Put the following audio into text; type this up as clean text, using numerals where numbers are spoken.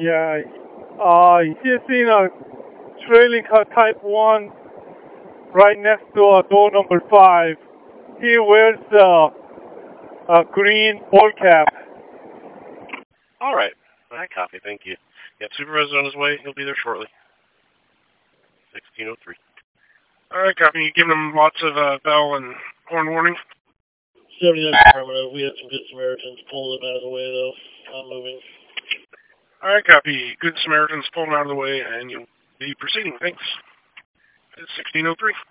Yeah. He's in a trailing car type 1 right next to door number 5. He wears a green ball cap. All right. I copy. Thank you. Yeah, supervisor's on his way. He'll be there shortly. 1603. All right, copy. You giving them lots of bell and horn warning? 79 affirmative. We had some good Samaritans pulling them out of the way, though. I'm moving. All right, copy. Good Samaritans pull them out of the way, and you'll be proceeding. Thanks. It's 1603.